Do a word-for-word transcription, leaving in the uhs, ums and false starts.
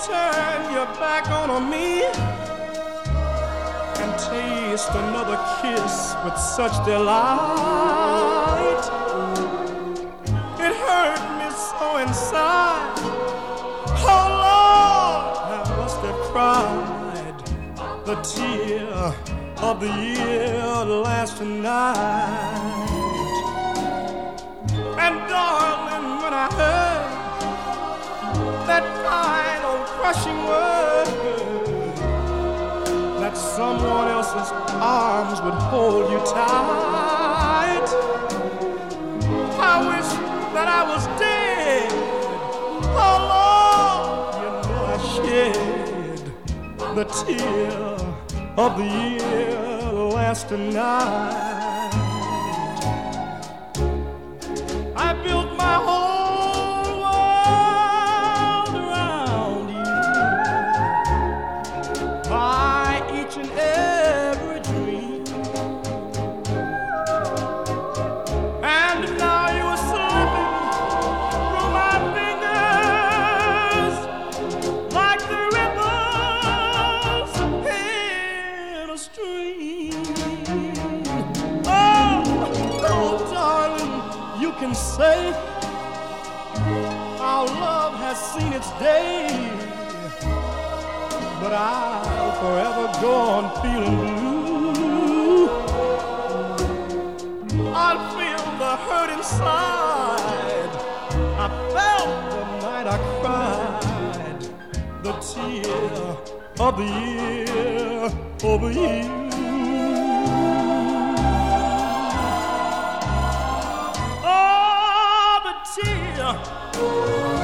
turn your back on me and taste another kiss with such delight. It hurt me so inside. Oh Lord, I must have cried the tear of the year last night. And darling, when I heard that final crushing word, that someone else's arms would hold you tight, I wish that I was dead. Oh Lord, you know I shed the tear of the year last night. I built my whole world around you, by each and every dream, and now you are slipping through my fingers like the ripples in a stream. Oh, oh, darling, you can say our love has seen its day, but I'll forever go on feeling blue. I'll feel the hurt inside I felt the night I cried the tear of the year over you. Oh, the tear